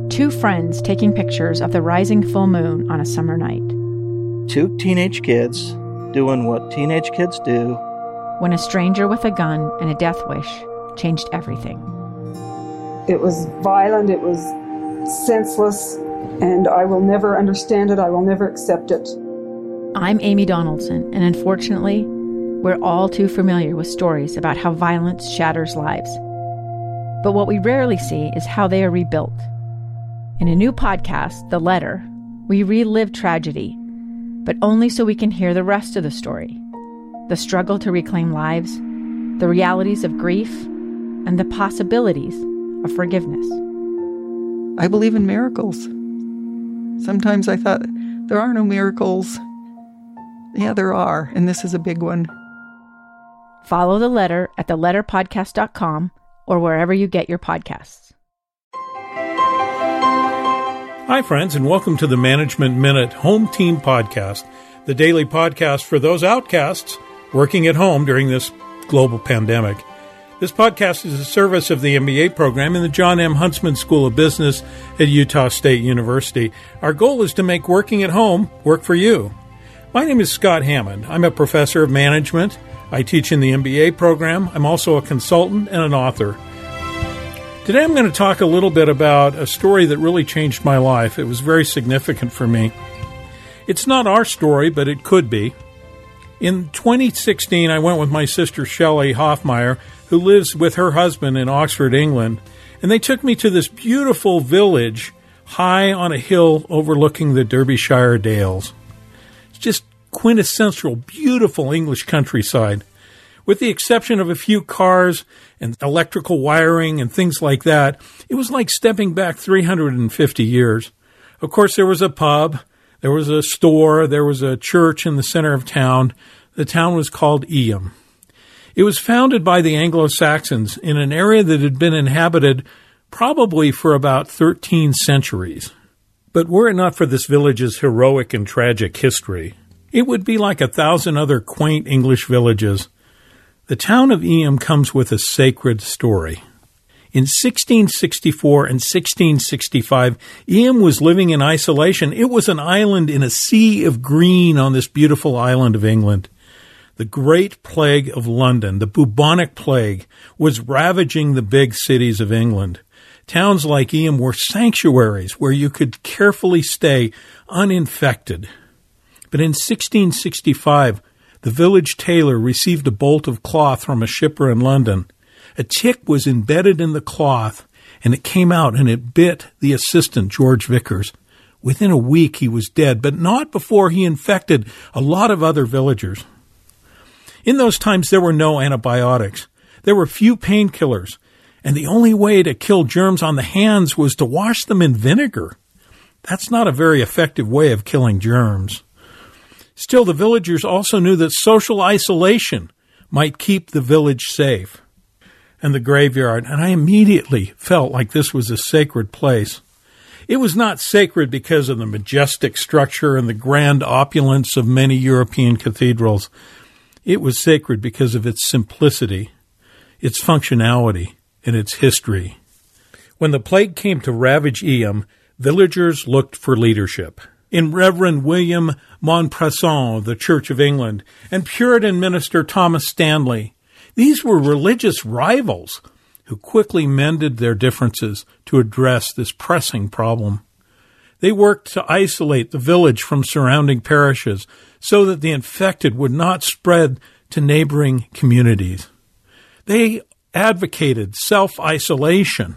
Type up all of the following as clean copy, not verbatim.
Two friends taking pictures of the rising full moon on a summer night. Two teenage kids doing what teenage kids do. When a stranger with a gun and a death wish changed everything. It was violent, it was senseless, and I will never understand it, I will never accept it. I'm Amy Donaldson, and unfortunately, we're all too familiar with stories about how violence shatters lives. But what we rarely see is how they are rebuilt. In a new podcast, The Letter, we relive tragedy, but only so we can hear the rest of the story. The struggle to reclaim lives, the realities of grief, and the possibilities of forgiveness. I believe in miracles. Sometimes I thought, there are no miracles. Yeah, there are, and this is a big one. Follow The Letter at theletterpodcast.com or wherever you get your podcasts. Hi, friends, and welcome to the Management Minute Home Team Podcast, the daily podcast for those outcasts working at home during this global pandemic. This podcast is a service of the MBA program in the John M. Huntsman School of Business at Utah State University. Our goal is to make working at home work for you. My name is Scott Hammond. I'm a professor of management. I teach in the MBA program. I'm also a consultant and an author. Today I'm going to talk a little bit about a story that really changed my life. It was very significant for me. It's not our story, but it could be. In 2016, I went with my sister Shelley Hoffmeyer, who lives with her husband in Oxford, England, and they took me to this beautiful village high on a hill overlooking the Derbyshire Dales. It's just quintessential, beautiful English countryside. With the exception of a few cars and electrical wiring and things like that, it was like stepping back 350 years. Of course, there was a pub, there was a store, there was a church in the center of town. The town was called Eyam. It was founded by the Anglo-Saxons in an area that had been inhabited probably for about 13 centuries. But were it not for this village's heroic and tragic history, it would be like 1,000 other quaint English villages. The town of Eyam comes with a sacred story. In 1664 and 1665, Eyam was living in isolation. It was an island in a sea of green on this beautiful island of England. The Great Plague of London, the bubonic plague, was ravaging the big cities of England. Towns like Eyam were sanctuaries where you could carefully stay uninfected. But in 1665, the village tailor received a bolt of cloth from a shipper in London. A tick was embedded in the cloth, and it came out and it bit the assistant, George Vickers. Within a week, he was dead, but not before he infected a lot of other villagers. In those times, there were no antibiotics. There were few painkillers, and the only way to kill germs on the hands was to wash them in vinegar. That's not a very effective way of killing germs. Still, the villagers also knew that social isolation might keep the village safe. And the graveyard, and I immediately felt like this was a sacred place. It was not sacred because of the majestic structure and the grand opulence of many European cathedrals. It was sacred because of its simplicity, its functionality, and its history. When the plague came to ravage Eyam, villagers looked for leadership. In Reverend William Montpresson of the Church of England and Puritan minister Thomas Stanley. These were religious rivals who quickly mended their differences to address this pressing problem. They worked to isolate the village from surrounding parishes so that the infected would not spread to neighboring communities. They advocated self-isolation.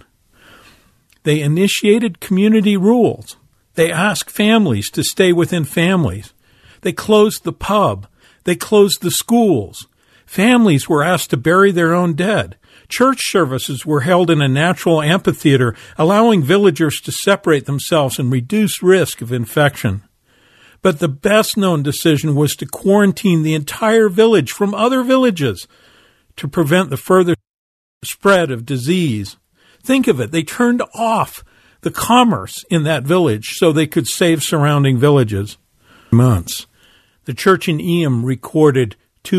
They initiated community rules. They asked families to stay within families. They closed the pub. They closed the schools. Families were asked to bury their own dead. Church services were held in a natural amphitheater, allowing villagers to separate themselves and reduce risk of infection. But the best-known decision was to quarantine the entire village from other villages to prevent the further spread of disease. Think of it. They turned off the commerce in that village so they could save surrounding villages. Months. The church in Eyam recorded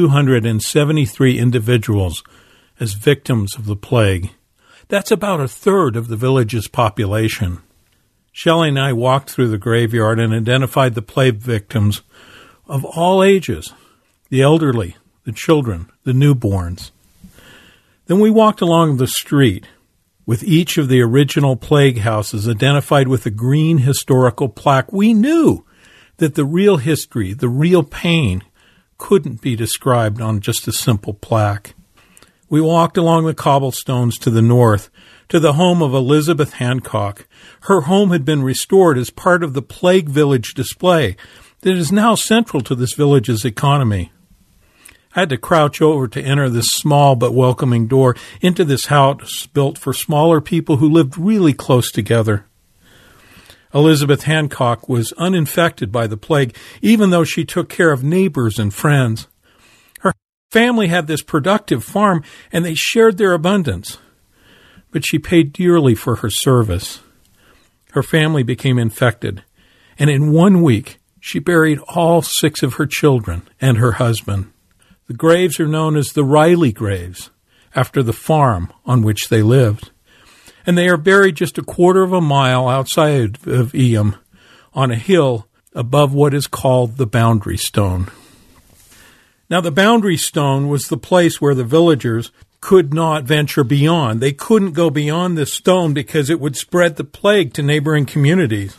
273 individuals as victims of the plague. That's about a third of the village's population. Shelley and I walked through the graveyard and identified the plague victims of all ages, the elderly, the children, the newborns. Then we walked along the street with each of the original plague houses identified with a green historical plaque. We knew that the real history, the real pain, couldn't be described on just a simple plaque. We walked along the cobblestones to the north, to the home of Elizabeth Hancock. Her home had been restored as part of the Plague Village display that is now central to this village's economy. I had to crouch over to enter this small but welcoming door into this house built for smaller people who lived really close together. Elizabeth Hancock was uninfected by the plague, even though she took care of neighbors and friends. Her family had this productive farm, and they shared their abundance. But she paid dearly for her service. Her family became infected, and in 1 week, she buried all 6 of her children and her husband. The graves are known as the Riley graves, after the farm on which they lived. And they are buried just a quarter of a mile outside of Eyam on a hill above what is called the Boundary Stone. Now, the Boundary Stone was the place where the villagers could not venture beyond. They couldn't go beyond this stone because it would spread the plague to neighboring communities.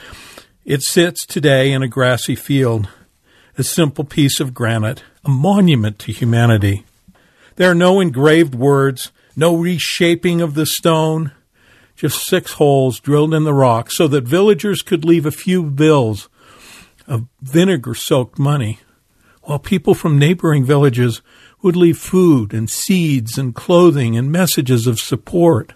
It sits today in a grassy field, a simple piece of granite, a monument to humanity. There are no engraved words, no reshaping of the stone, just 6 holes drilled in the rock so that villagers could leave a few bills of vinegar-soaked money, while people from neighboring villages would leave food and seeds and clothing and messages of support.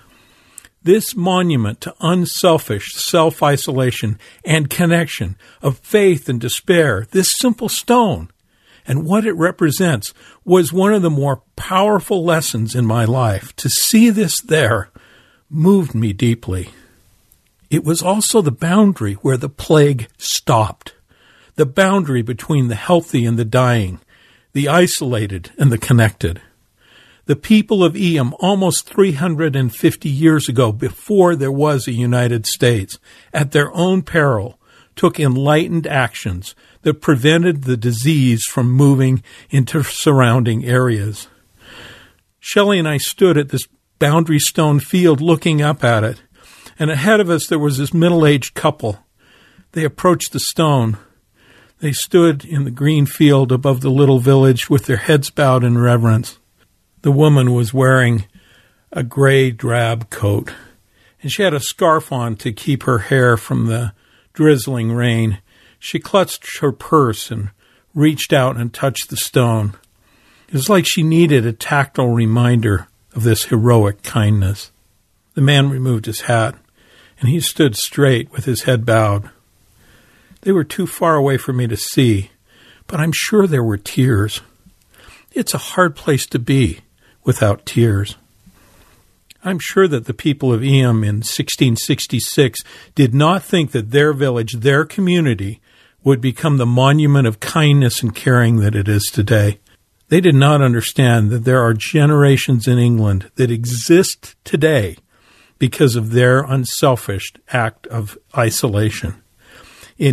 This monument to unselfish self-isolation and connection, of faith and despair, this simple stone, and what it represents, was one of the more powerful lessons in my life. To see this there moved me deeply. It was also the boundary where the plague stopped, the boundary between the healthy and the dying, the isolated and the connected. The people of Eyam, almost 350 years ago, before there was a United States, at their own peril, took enlightened actions that prevented the disease from moving into surrounding areas. Shelley and I stood at this Boundary Stone field looking up at it, and ahead of us there was this middle-aged couple. They approached the stone. They stood in the green field above the little village with their heads bowed in reverence. The woman was wearing a gray drab coat, and she had a scarf on to keep her hair from the drizzling rain. She clutched her purse and reached out and touched the stone. It was like she needed a tactile reminder of this heroic kindness. The man removed his hat, and he stood straight with his head bowed. They were too far away for me to see, but I'm sure there were tears. It's a hard place to be without tears. I'm sure that the people of Eyam in 1666 did not think that their village, their community, would become the monument of kindness and caring that it is today. They did not understand that there are generations in England that exist today because of their unselfish act of isolation. In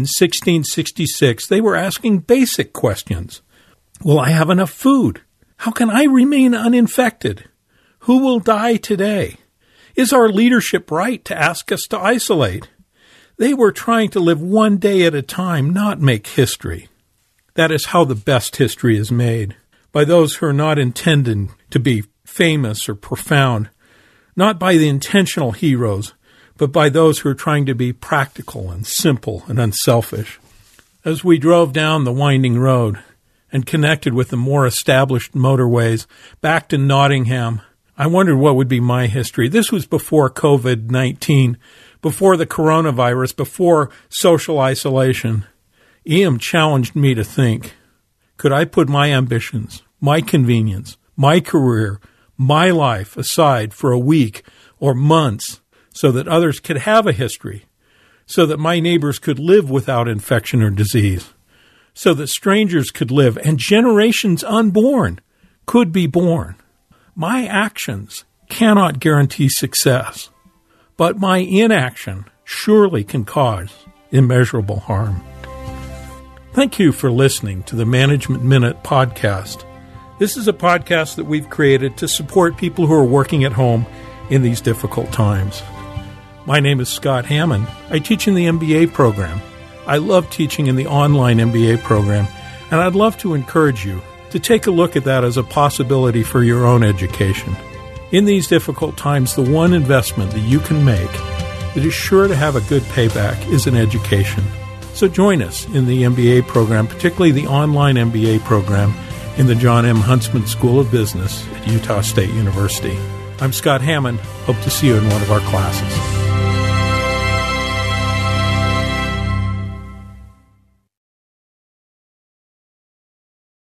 1666, they were asking basic questions. Will I have enough food? How can I remain uninfected? Who will die today? Is our leadership right to ask us to isolate? They were trying to live one day at a time, not make history. That is how the best history is made, by those who are not intended to be famous or profound, not by the intentional heroes, but by those who are trying to be practical and simple and unselfish. As we drove down the winding road and connected with the more established motorways back to Nottingham, I wondered what would be my history. This was before COVID-19, before the coronavirus, before social isolation. Eyam challenged me to think, could I put my ambitions, my convenience, my career, my life aside for a week or months so that others could have a history, so that my neighbors could live without infection or disease, so that strangers could live and generations unborn could be born? My actions cannot guarantee success, but my inaction surely can cause immeasurable harm. Thank you for listening to the Management Minute podcast. This is a podcast that we've created to support people who are working at home in these difficult times. My name is Scott Hammond. I teach in the MBA program. I love teaching in the online MBA program, and I'd love to encourage you to take a look at that as a possibility for your own education. In these difficult times, the one investment that you can make that is sure to have a good payback is an education. So join us in the MBA program, particularly the online MBA program in the John M. Huntsman School of Business at Utah State University. I'm Scott Hammond. Hope to see you in one of our classes.